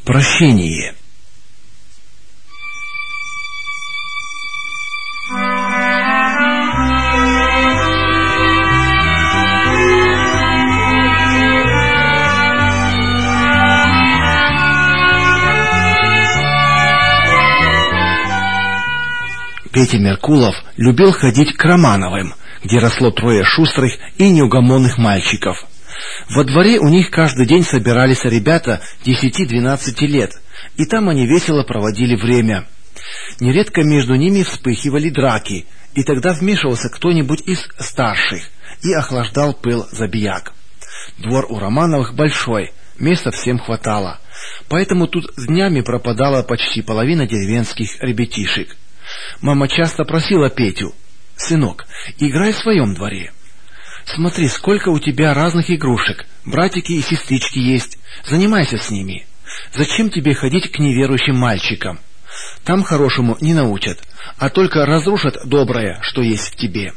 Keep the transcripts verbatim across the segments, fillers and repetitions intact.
Прощение. Петя Меркулов любил ходить к Романовым, где росло трое шустрых и неугомонных мальчиков. Во дворе у них каждый день собирались ребята десяти-двенадцати лет, и там они весело проводили время. Нередко между ними вспыхивали драки, и тогда вмешивался кто-нибудь из старших и охлаждал пыл забияк. Двор у Романовых большой, места всем хватало, поэтому тут днями пропадала почти половина деревенских ребятишек. Мама часто просила Петю: «Сынок, играй в своем дворе. Смотри, сколько у тебя разных игрушек, братики и сестрички есть, занимайся с ними. Зачем тебе ходить к неверующим мальчикам? Там хорошему не научат, а только разрушат доброе, что есть в тебе».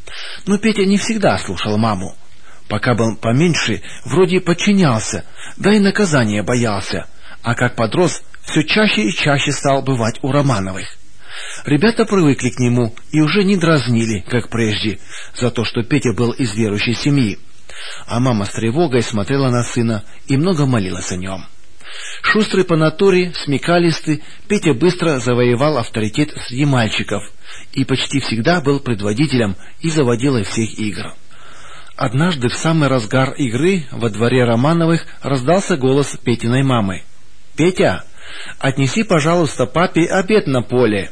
Но Петя не всегда слушал маму. Пока был поменьше, вроде подчинялся, да и наказания боялся, а как подрос, все чаще и чаще стал бывать у Романовых. Ребята привыкли к нему и уже не дразнили, как прежде, за то, что Петя был из верующей семьи. А мама с тревогой смотрела на сына и много молилась о нем. Шустрый по натуре, смекалистый, Петя быстро завоевал авторитет среди мальчиков и почти всегда был предводителем и заводилой всех игр. Однажды в самый разгар игры во дворе Романовых раздался голос Петиной мамы: «Петя, отнеси, пожалуйста, папе обед на поле».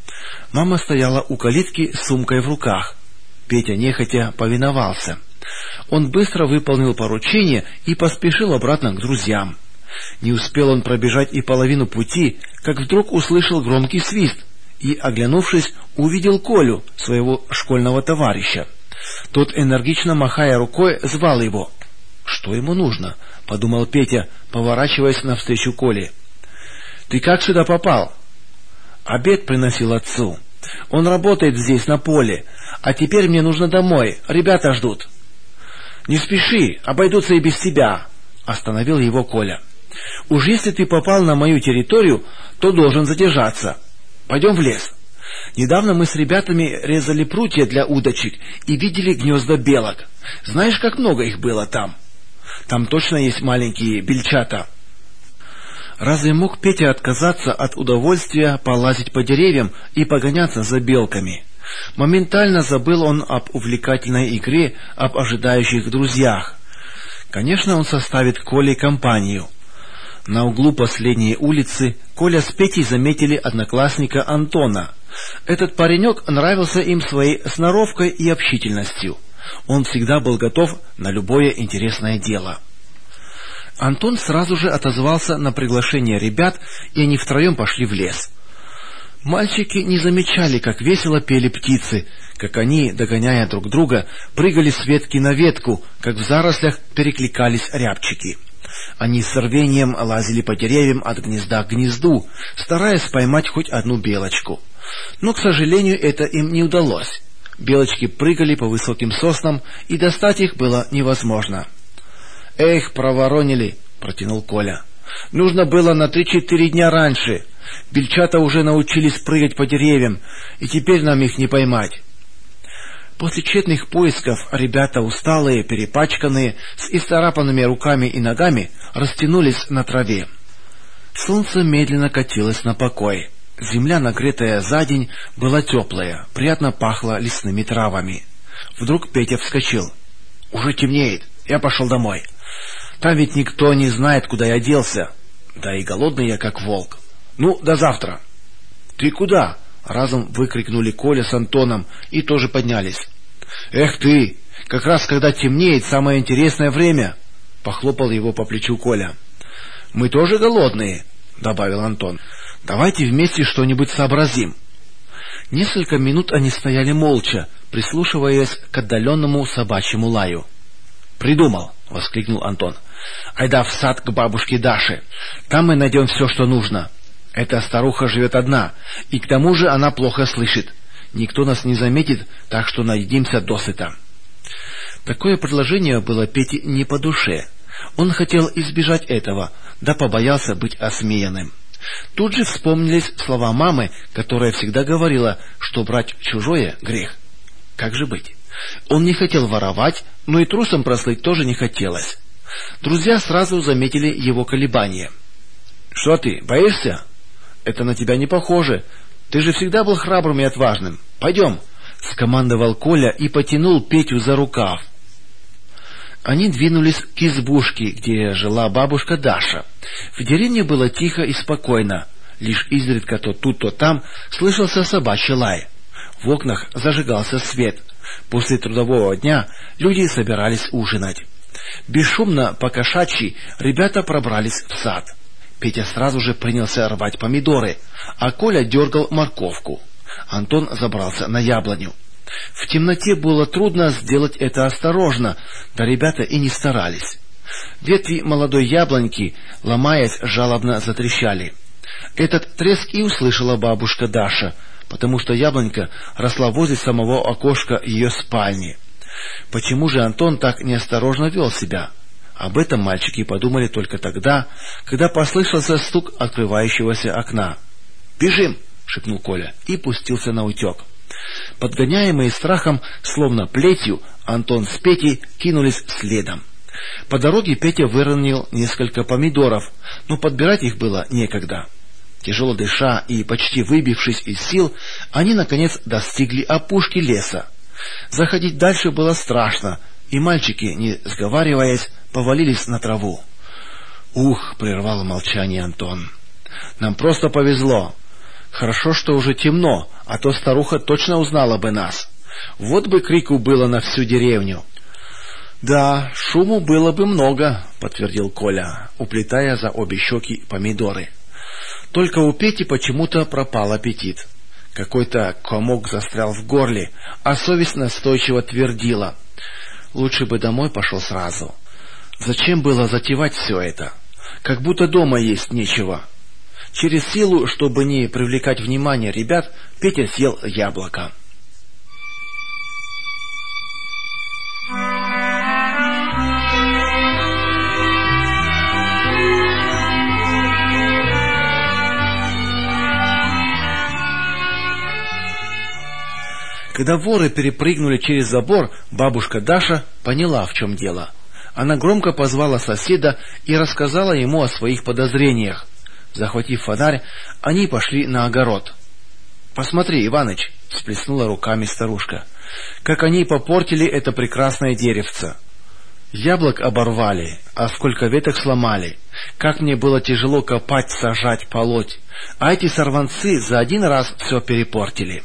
Мама стояла у калитки с сумкой в руках. Петя нехотя повиновался. Он быстро выполнил поручение и поспешил обратно к друзьям. Не успел он пробежать и половину пути, как вдруг услышал громкий свист и, оглянувшись, увидел Колю, своего школьного товарища. Тот, энергично махая рукой, звал его. «Что ему нужно?» — подумал Петя, поворачиваясь навстречу Коле. «Ты как сюда попал?» «Обед приносил отцу. Он работает здесь, на поле, а теперь мне нужно домой, ребята ждут». «Не спеши, обойдутся и без тебя», — остановил его Коля. «Уж если ты попал на мою территорию, то должен задержаться. Пойдем в лес. Недавно мы с ребятами резали прутья для удочек и видели гнезда белок. Знаешь, как много их было там? Там точно есть маленькие бельчата». Разве мог Петя отказаться от удовольствия полазить по деревьям и погоняться за белками? Моментально забыл он об увлекательной игре, об ожидающих друзьях. Конечно, он составит Коле компанию. На углу последней улицы Коля с Петей заметили одноклассника Антона. Этот паренек нравился им своей сноровкой и общительностью. Он всегда был готов на любое интересное дело. Антон сразу же отозвался на приглашение ребят, и они втроем пошли в лес. Мальчики не замечали, как весело пели птицы, как они, догоняя друг друга, прыгали с ветки на ветку, как в зарослях перекликались рябчики. Они с рвением лазили по деревьям от гнезда к гнезду, стараясь поймать хоть одну белочку. Но, к сожалению, это им не удалось. Белочки прыгали по высоким соснам, и достать их было невозможно. «Эх, проворонили!» — протянул Коля. «Нужно было на три-четыре дня раньше. Бельчата уже научились прыгать по деревьям, и теперь нам их не поймать». После тщетных поисков ребята, усталые, перепачканные, с исцарапанными руками и ногами, растянулись на траве. Солнце медленно катилось на покой. Земля, нагретая за день, была теплая, приятно пахла лесными травами. Вдруг Петя вскочил. «Уже темнеет, я пошел домой. Там ведь никто не знает, куда я делся. Да и голодный я, как волк. Ну, до завтра». «Ты куда?» — разом выкрикнули Коля с Антоном и тоже поднялись. «Эх ты! Как раз когда темнеет, самое интересное время!» — похлопал его по плечу Коля. «Мы тоже голодные», — добавил Антон. «Давайте вместе что-нибудь сообразим». Несколько минут они стояли молча, прислушиваясь к отдаленному собачьему лаю. «Придумал!» — воскликнул Антон. «Айда в сад к бабушке Даше. Там мы найдем все, что нужно. Эта старуха живет одна, и к тому же она плохо слышит. Никто нас не заметит, так что наедимся досыта». Такое предложение было Пете не по душе. Он хотел избежать этого, да побоялся быть осмеянным. Тут же вспомнились слова мамы, которая всегда говорила, что брать чужое — грех. Как же быть? Он не хотел воровать, но и трусом прослыть тоже не хотелось. Друзья сразу заметили его колебания. — Что ты, боишься? Это на тебя не похоже. Ты же всегда был храбрым и отважным. Пойдем, — скомандовал Коля и потянул Петю за рукав. Они двинулись к избушке, где жила бабушка Даша. В деревне было тихо и спокойно. Лишь изредка то тут, то там слышался собачий лай. В окнах зажигался свет. После трудового дня люди собирались ужинать. Бесшумно, по-кошачьи, ребята пробрались в сад. Петя сразу же принялся рвать помидоры, а Коля дергал морковку. Антон забрался на яблоню. В темноте было трудно сделать это осторожно, да ребята и не старались. Ветви молодой яблоньки, ломаясь, жалобно затрещали. Этот треск и услышала бабушка Даша, потому что яблонька росла возле самого окошка ее спальни. Почему же Антон так неосторожно вел себя? Об этом мальчики подумали только тогда, когда послышался стук открывающегося окна. «Бежим!» — шепнул Коля и пустился наутек. Подгоняемые страхом, словно плетью, Антон с Петей кинулись следом. По дороге Петя выронил несколько помидоров, но подбирать их было некогда. Тяжело дыша и почти выбившись из сил, они, наконец, достигли опушки леса. Заходить дальше было страшно, и мальчики, не сговариваясь, повалились на траву. «Ух!» — прервал молчание Антон. «Нам просто повезло. Хорошо, что уже темно, а то старуха точно узнала бы нас. Вот бы крику было на всю деревню». «Да, шуму было бы много», — подтвердил Коля, уплетая за обе щеки помидоры. Только у Пети почему-то пропал аппетит. Какой-то комок застрял в горле, а совесть настойчиво твердила: лучше бы домой пошел сразу. Зачем было затевать все это? Как будто дома есть нечего. Через силу, чтобы не привлекать внимание ребят, Петя съел яблоко. Когда воры перепрыгнули через забор, бабушка Даша поняла, в чем дело. Она громко позвала соседа и рассказала ему о своих подозрениях. Захватив фонарь, они пошли на огород. — Посмотри, Иваныч, — всплеснула руками старушка, — как они попортили это прекрасное деревце. Яблок оборвали, а сколько веток сломали. Как мне было тяжело копать, сажать, полоть. А эти сорванцы за один раз все перепортили.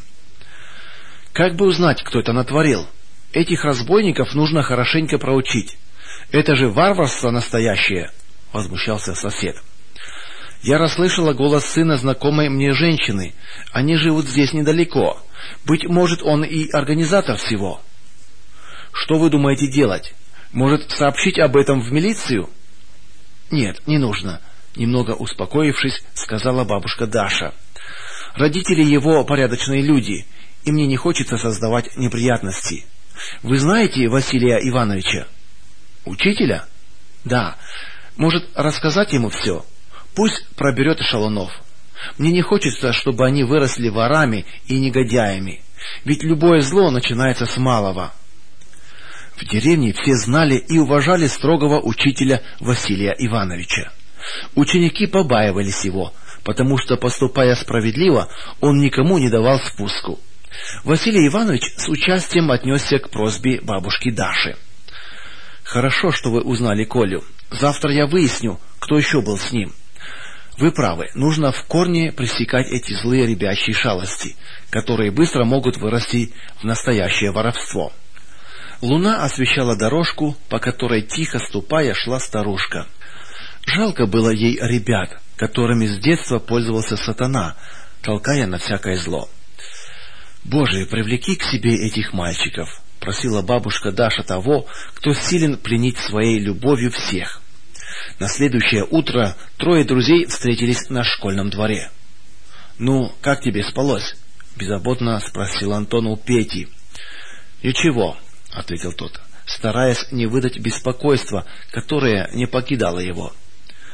Как бы узнать, кто это натворил? Этих разбойников нужно хорошенько проучить. Это же варварство настоящее, — возмущался сосед. Я расслышала голос сына знакомой мне женщины. Они живут здесь недалеко. Быть может, он и организатор всего. Что вы думаете делать? Может, сообщить об этом в милицию? Нет, не нужно, — немного успокоившись, сказала бабушка Даша. Родители его порядочные люди, и мне не хочется создавать неприятности. Вы знаете Василия Ивановича? Учителя? Да. Может, рассказать ему все? Пусть проберет шалунов. Мне не хочется, чтобы они выросли ворами и негодяями. Ведь любое зло начинается с малого. В деревне все знали и уважали строгого учителя Василия Ивановича. Ученики побаивались его, потому что, поступая справедливо, он никому не давал спуску. Василий Иванович с участием отнесся к просьбе бабушки Даши. «Хорошо, что вы узнали Колю. Завтра я выясню, кто еще был с ним. Вы правы, нужно в корне пресекать эти злые ребячьи шалости, которые быстро могут вырасти в настоящее воровство». Луна освещала дорожку, по которой, тихо ступая, шла старушка. Жалко было ей ребят, которыми с детства пользовался сатана, толкая на всякое зло. «Боже, привлеки к себе этих мальчиков», — просила бабушка Даша того, кто силен пленить своей любовью всех. На следующее утро трое друзей встретились на школьном дворе. «Ну, как тебе спалось?» — беззаботно спросил Антон у Пети. «Ничего», — ответил тот, стараясь не выдать беспокойства, которое не покидало его.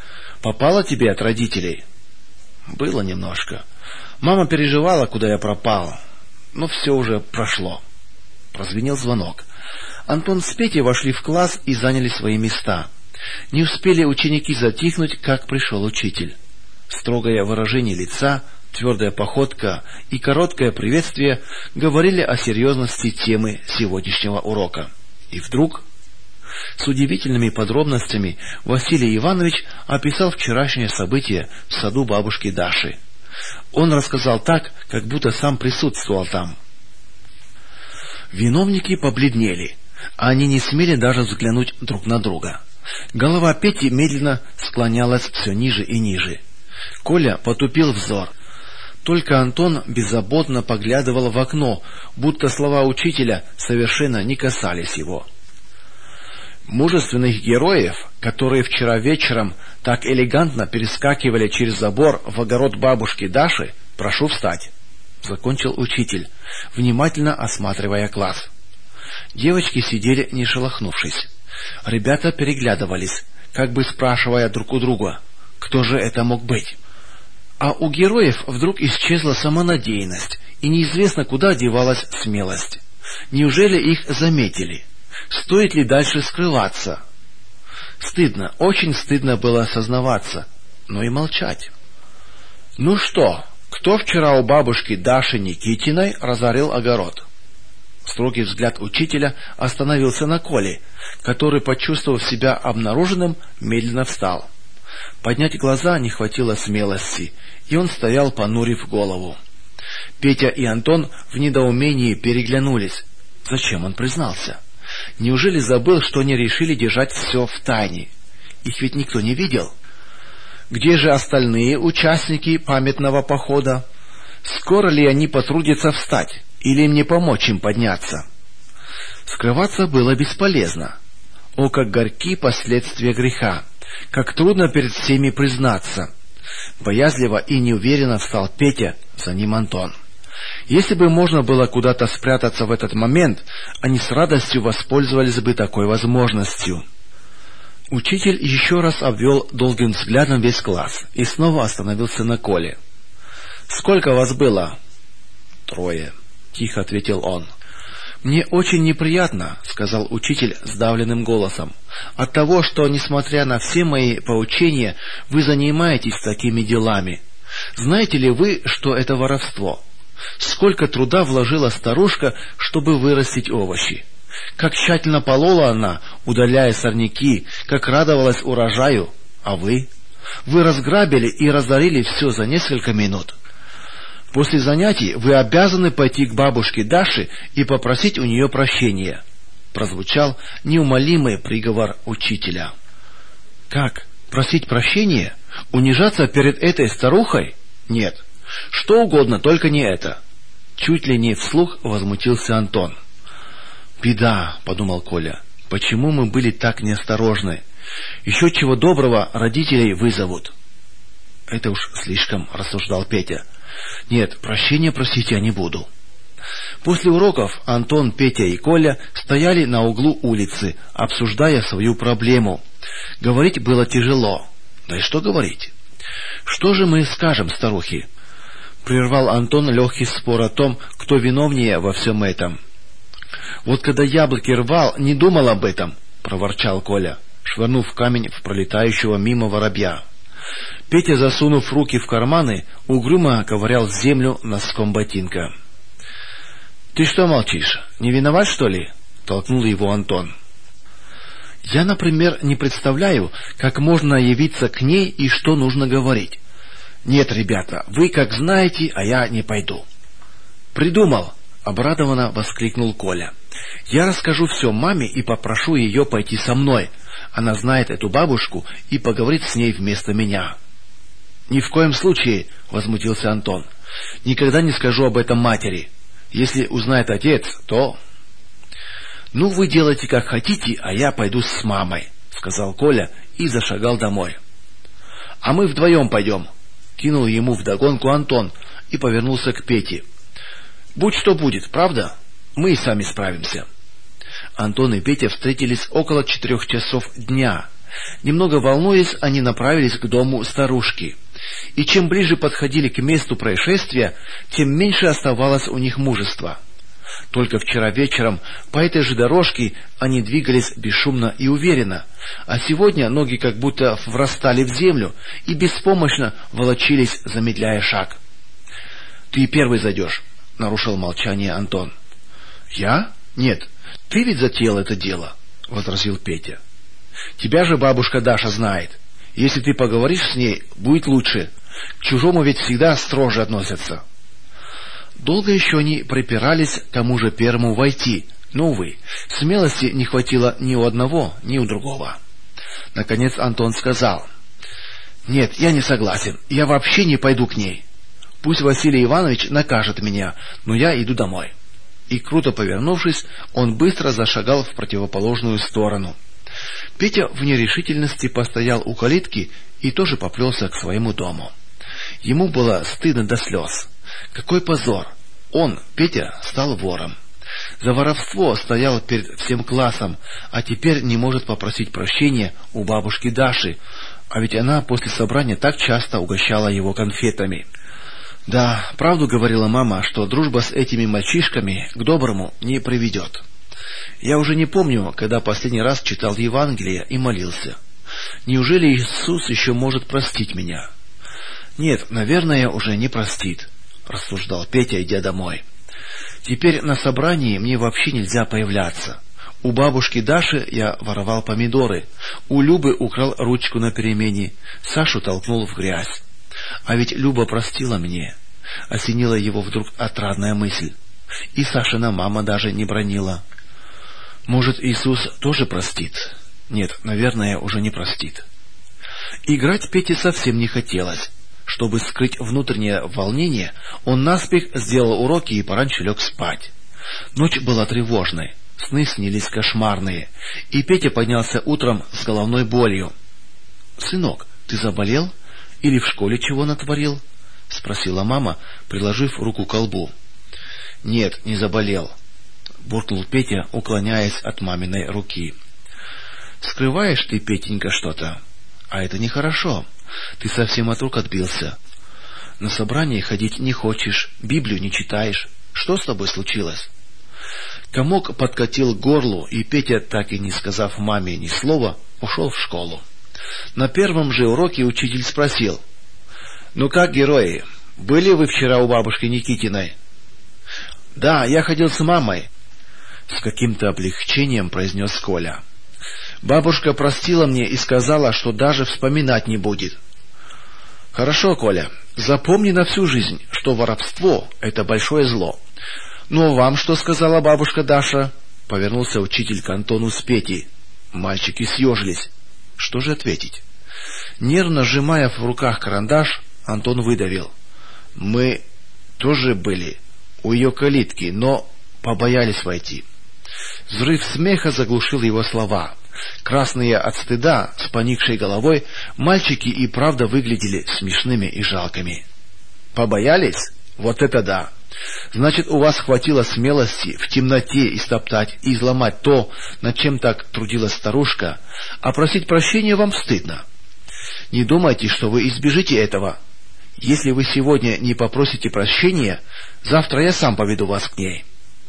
Попало тебе от родителей? Было немножко. Мама переживала, куда я пропал. Но все уже прошло. Прозвенел звонок. Антон с Петей вошли в класс и заняли свои места. Не успели ученики затихнуть, как пришел учитель. Строгое выражение лица, твердая походка и короткое приветствие говорили о серьезности темы сегодняшнего урока. И вдруг, с удивительными подробностями, Василий Иванович описал вчерашнее событие в саду бабушки Даши. Он рассказал так, как будто сам присутствовал там. Виновники побледнели. Они не смели даже взглянуть друг на друга. Голова Пети медленно склонялась все ниже и ниже. Коля потупил взор. Только Антон беззаботно поглядывал в окно, будто слова учителя совершенно не касались его. Мужественных героев, которые вчера вечером так элегантно перескакивали через забор в огород бабушки Даши, прошу встать, — закончил учитель, внимательно осматривая класс. Девочки сидели, не шелохнувшись. Ребята переглядывались, как бы спрашивая друг у друга, кто же это мог быть. А у героев вдруг исчезла самонадеянность, и неизвестно, куда девалась смелость. Неужели их заметили? Стоит ли дальше скрываться? Стыдно, очень стыдно было сознаваться, но и молчать. Ну что, кто вчера у бабушки Даши Никитиной разорил огород? Строгий взгляд учителя остановился на Коле, который, почувствовав себя обнаруженным, медленно встал. Поднять глаза не хватило смелости, и он стоял, понурив голову. Петя и Антон в недоумении переглянулись. Зачем он признался? Неужели забыл, что они решили держать все в тайне? Их ведь никто не видел. Где же остальные участники памятного похода? Скоро ли они потрудятся встать, или мне помочь им подняться? Скрываться было бесполезно. О, как горьки последствия греха! Как трудно перед всеми признаться! Боязливо и неуверенно встал Петя, за ним Антон. Если бы можно было куда-то спрятаться в этот момент, они с радостью воспользовались бы такой возможностью. Учитель еще раз обвел долгим взглядом весь класс и снова остановился на Коле. — Сколько вас было? — Трое, — тихо ответил он. — Мне очень неприятно, — сказал учитель сдавленным голосом, — от того, что, несмотря на все мои поучения, вы занимаетесь такими делами. Знаете ли вы, что это воровство? Сколько труда вложила старушка, чтобы вырастить овощи. Как тщательно полола она, удаляя сорняки, как радовалась урожаю. А вы? Вы разграбили и разорили все за несколько минут. После занятий вы обязаны пойти к бабушке Даше и попросить у нее прощения. Прозвучал неумолимый приговор учителя. Как? Просить прощения? Унижаться перед этой старухой? Нет. Что угодно, только не это. Чуть ли не вслух возмутился Антон. «Беда», — подумал Коля, — «почему мы были так неосторожны? Еще чего доброго родителей вызовут». «Это уж слишком», — рассуждал Петя. «Нет, прощения просить я не буду». После уроков Антон, Петя и Коля стояли на углу улицы, обсуждая свою проблему. Говорить было тяжело. Да и что говорить? «Что же мы скажем старухе?» — прервал Антон легкий спор о том, кто виновнее во всем этом. «Вот когда яблоки рвал, не думал об этом», — проворчал Коля, швырнув камень в пролетающего мимо воробья. Петя, засунув руки в карманы, угрюмо ковырял землю носком ботинка. «Ты что молчишь? Не виноват, что ли?» — толкнул его Антон. «Я, например, не представляю, как можно явиться к ней и что нужно говорить. Нет, ребята, вы как знаете, а я не пойду». «Придумал!» — обрадованно воскликнул Коля. «Я расскажу все маме и попрошу ее пойти со мной. Она знает эту бабушку и поговорит с ней вместо меня». «Ни в коем случае!» — возмутился Антон. «Никогда не скажу об этом матери. Если узнает отец, то...» «Ну, вы делайте как хотите, а я пойду с мамой», — сказал Коля и зашагал домой. «А мы вдвоем пойдем», — кинул ему вдогонку Антон и повернулся к Пете. «Будь что будет, правда? Мы и сами справимся». Антон и Петя встретились около четырех часов дня. Немного волнуясь, они направились к дому старушки. И чем ближе подходили к месту происшествия, тем меньше оставалось у них мужества. Только вчера вечером по этой же дорожке они двигались бесшумно и уверенно, а сегодня ноги как будто врастали в землю и беспомощно волочились, замедляя шаг. — Ты первый зайдешь, — нарушил молчание Антон. — Я? Нет, ты ведь затеял это дело, — возразил Петя. — Тебя же бабушка Даша знает. Если ты поговоришь с ней, будет лучше. К чужому ведь всегда строже относятся. Долго еще они припирались кому же первому войти, но, увы, смелости не хватило ни у одного, ни у другого. Наконец Антон сказал: — Нет, я не согласен, я вообще не пойду к ней. Пусть Василий Иванович накажет меня, но я иду домой. И, круто повернувшись, он быстро зашагал в противоположную сторону. Петя в нерешительности постоял у калитки и тоже поплелся к своему дому. Ему было стыдно до слез. Какой позор! Он, Петя, стал вором. За воровство стоял перед всем классом, а теперь не может попросить прощения у бабушки Даши, а ведь она после собрания так часто угощала его конфетами. Да, правду говорила мама, что дружба с этими мальчишками к доброму не приведет. Я уже не помню, когда последний раз читал Евангелие и молился. Неужели Иисус еще может простить меня? Нет, наверное, уже не простит, рассуждал Петя, идя домой. Теперь на собрании мне вообще нельзя появляться. У бабушки Даши я воровал помидоры, у Любы украл ручку на перемене, Сашу толкнул в грязь. А ведь Люба простила мне. Осенила его вдруг отрадная мысль. И Сашина мама даже не бранила. Может, Иисус тоже простит? Нет, наверное, уже не простит. Играть Пете совсем не хотелось. Чтобы скрыть внутреннее волнение, он наспех сделал уроки и пораньше лег спать. Ночь была тревожной, сны снились кошмарные, и Петя поднялся утром с головной болью. — Сынок, ты заболел? Или в школе чего натворил? — спросила мама, приложив руку к колбу. — Нет, не заболел, — буркнул Петя, уклоняясь от маминой руки. — Скрываешь ты, Петенька, что-то, а это нехорошо. Ты совсем от рук отбился. На собрание ходить не хочешь, Библию не читаешь. Что с тобой случилось? Комок подкатил к горлу, и Петя, так и не сказав маме ни слова, ушел в школу. На первом же уроке учитель спросил: — Ну как, герои, были вы вчера у бабушки Никитиной? — Да, я ходил с мамой, — с каким-то облегчением произнес Коля. — Бабушка простила мне и сказала, что даже вспоминать не будет. — Хорошо, Коля, запомни на всю жизнь, что воровство — это большое зло. — Ну а вам что сказала бабушка Даша? — повернулся учитель к Антону с Петей. Мальчики съежились. Что же ответить? Нервно сжимая в руках карандаш, Антон выдавил: — Мы тоже были у ее калитки, но побоялись войти. Взрыв смеха заглушил его слова. Красные от стыда, с поникшей головой, мальчики и правда выглядели смешными и жалкими. — Побоялись? Вот это да! Значит, у вас хватило смелости в темноте истоптать и изломать то, над чем так трудилась старушка, а просить прощения вам стыдно. Не думайте, что вы избежите этого. Если вы сегодня не попросите прощения, завтра я сам поведу вас к ней.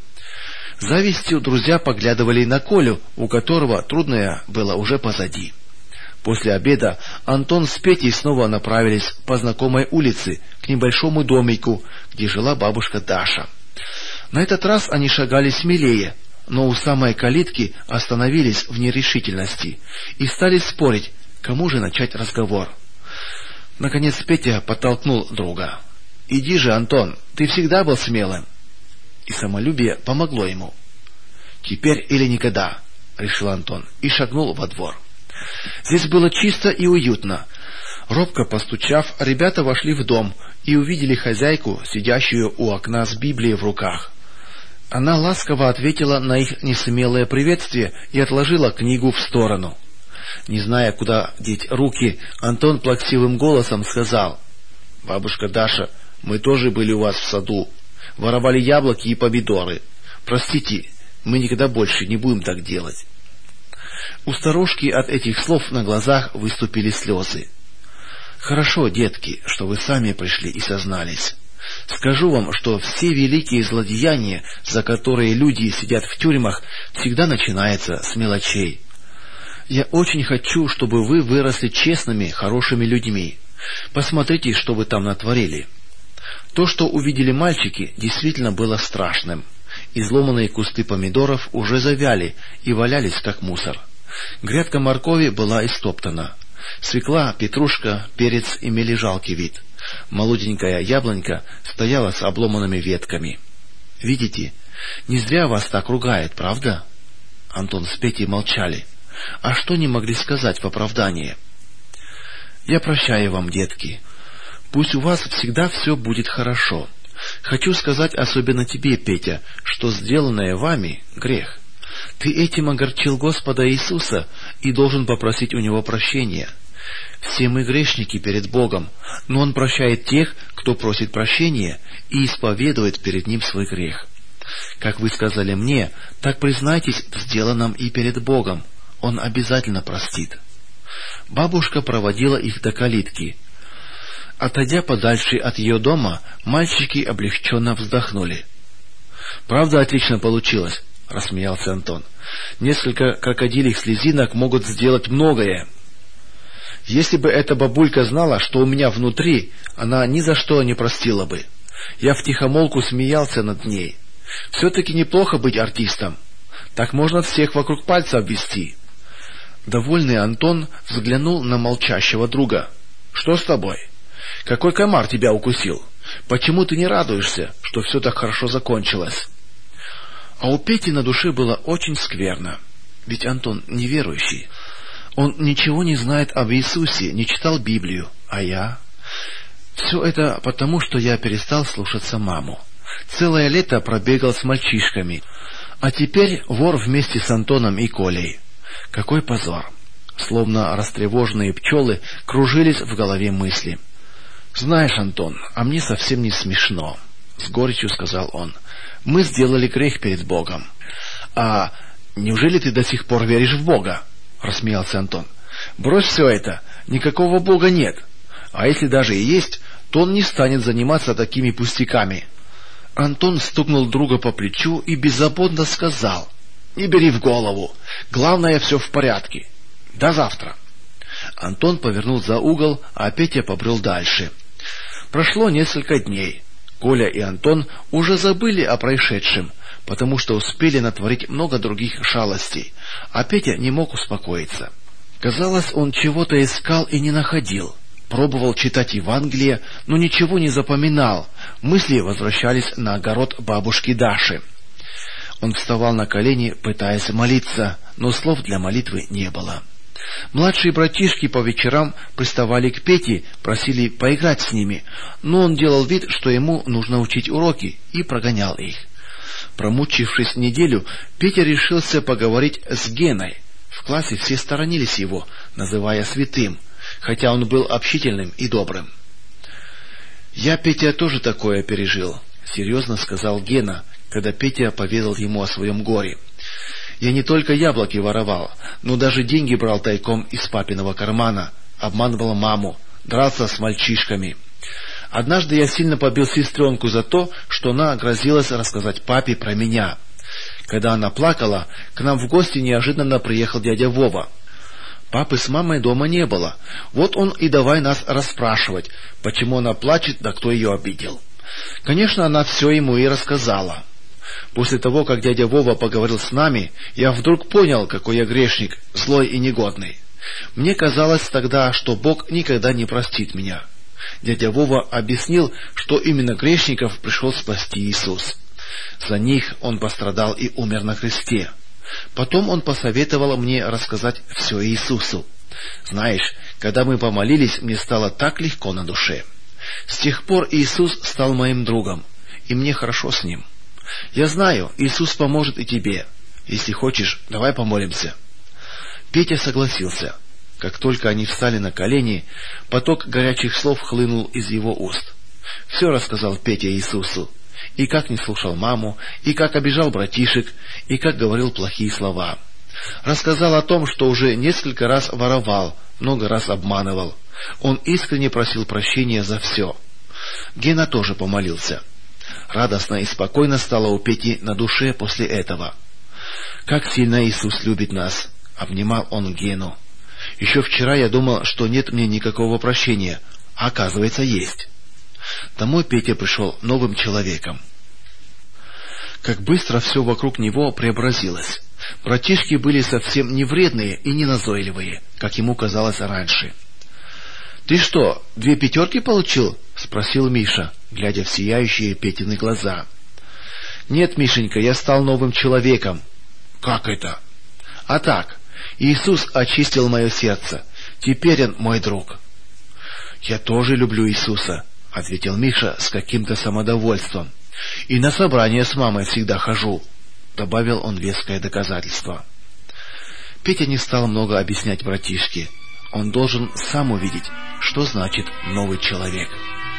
С завистью друзья поглядывали на Колю, у которого трудное было уже позади. После обеда Антон с Петей снова направились по знакомой улице к небольшому домику, где жила бабушка Даша. На этот раз они шагали смелее, но у самой калитки остановились в нерешительности и стали спорить, кому же начать разговор. Наконец Петя подтолкнул друга: — Иди же, Антон, ты всегда был смелым. И самолюбие помогло ему. — Теперь или никогда, — решил Антон и шагнул во двор. Здесь было чисто и уютно. Робко постучав, ребята вошли в дом и увидели хозяйку, сидящую у окна с Библией в руках. Она ласково ответила на их несмелое приветствие и отложила книгу в сторону. Не зная, куда деть руки, Антон плаксивым голосом сказал: — Бабушка Даша, мы тоже были у вас в саду, воровали яблоки и помидоры. Простите, мы никогда больше не будем так делать. У старушки от этих слов на глазах выступили слезы. «Хорошо, детки, что вы сами пришли и сознались. Скажу вам, что все великие злодеяния, за которые люди сидят в тюрьмах, всегда начинаются с мелочей. Я очень хочу, чтобы вы выросли честными, хорошими людьми. Посмотрите, что вы там натворили». То, что увидели мальчики, действительно было страшным. Изломанные кусты помидоров уже завяли и валялись, как мусор. Грядка моркови была истоптана. Свекла, петрушка, перец имели жалкий вид. Молоденькая яблонька стояла с обломанными ветками. «Видите, не зря вас так ругают, правда?» Антон с Петей молчали. А что не могли сказать в оправдание? «Я прощаю вам, детки. Пусть у вас всегда все будет хорошо. Хочу сказать особенно тебе, Петя, что сделанное вами — грех. Ты этим огорчил Господа Иисуса и должен попросить у Него прощения. Все мы грешники перед Богом, но Он прощает тех, кто просит прощения и исповедует перед Ним свой грех. Как вы сказали мне, так признайтесь в сделанном и перед Богом. Он обязательно простит». Бабушка проводила их до калитки. Отойдя подальше от ее дома, мальчики облегченно вздохнули. «Правда, отлично получилось», — рассмеялся Антон. «Несколько крокодилих слезинок могут сделать многое. Если бы эта бабулька знала, что у меня внутри, она ни за что не простила бы. Я втихомолку смеялся над ней. Все-таки неплохо быть артистом. Так можно всех вокруг пальца обвести». Довольный Антон взглянул на молчащего друга. «Что с тобой? Какой комар тебя укусил? Почему ты не радуешься, что все так хорошо закончилось?» А у Пети на душе было очень скверно. Ведь Антон неверующий. Он ничего не знает об Иисусе, не читал Библию. А я? Все это потому, что я перестал слушаться маму. Целое лето пробегал с мальчишками. А теперь вор вместе с Антоном и Колей. Какой позор! Словно растревоженные пчелы кружились в голове мысли. «Знаешь, Антон, а мне совсем не смешно», — с горечью сказал он. «Мы сделали грех перед Богом». «А неужели ты до сих пор веришь в Бога?» — рассмеялся Антон. «Брось все это, никакого Бога нет. А если даже и есть, то Он не станет заниматься такими пустяками». Антон стукнул друга по плечу и беззаботно сказал: «Не бери в голову. Главное, все в порядке. До завтра». Антон повернул за угол, а Петя побрел дальше. Прошло несколько дней. Коля и Антон уже забыли о происшедшем, потому что успели натворить много других шалостей, а Петя не мог успокоиться. Казалось, он чего-то искал и не находил. Пробовал читать Евангелие, но ничего не запоминал. Мысли возвращались на огород бабушки Даши. Он вставал на колени, пытаясь молиться, но слов для молитвы не было. Младшие братишки по вечерам приставали к Пете, просили поиграть с ними, но он делал вид, что ему нужно учить уроки, и прогонял их. Промучившись неделю, Петя решился поговорить с Геной. В классе все сторонились его, называя святым, хотя он был общительным и добрым. «Я, Петя, тоже такое пережил», — серьезно сказал Гена, когда Петя поведал ему о своем горе. «Я не только яблоки воровал, но даже деньги брал тайком из папиного кармана, обманывал маму, дрался с мальчишками. Однажды я сильно побил сестренку за то, что она грозилась рассказать папе про меня. Когда она плакала, к нам в гости неожиданно приехал дядя Вова. Папы с мамой дома не было. Вот он и давай нас расспрашивать, почему она плачет, да кто ее обидел. Конечно, она все ему и рассказала. После того, как дядя Вова поговорил с нами, я вдруг понял, какой я грешник, злой и негодный. Мне казалось тогда, что Бог никогда не простит меня. Дядя Вова объяснил, что именно грешников пришел спасти Иисус. За них Он пострадал и умер на кресте. Потом Он посоветовал мне рассказать все Иисусу. Знаешь, когда мы помолились, мне стало так легко на душе. С тех пор Иисус стал моим другом, и мне хорошо с Ним. Я знаю, Иисус поможет и тебе. Если хочешь, давай помолимся». Петя согласился. Как только они встали на колени, поток горячих слов хлынул из его уст. Все рассказал Петя Иисусу. И как не слушал маму, и как обижал братишек, и как говорил плохие слова. Рассказал о том, что уже несколько раз воровал, много раз обманывал. Он искренне просил прощения за все. Гена тоже помолился. Радостно и спокойно стало у Пети на душе после этого. «Как сильно Иисус любит нас!» — обнимал он Гену. «Еще вчера я думал, что нет мне никакого прощения, а оказывается, есть». Домой Петя пришел новым человеком. Как быстро все вокруг него преобразилось. Братишки были совсем не вредные и не назойливые, как ему казалось раньше. «Ты что, две пятерки получил?» — спросил Миша, глядя в сияющие Петины глаза. «Нет, Мишенька, я стал новым человеком». «Как это?» «А так, Иисус очистил мое сердце. Теперь он мой друг». «Я тоже люблю Иисуса», — ответил Миша с каким-то самодовольством. «И на собрание с мамой всегда хожу», — добавил он веское доказательство. Петя не стал много объяснять братишке. Он должен сам увидеть, что значит новый человек.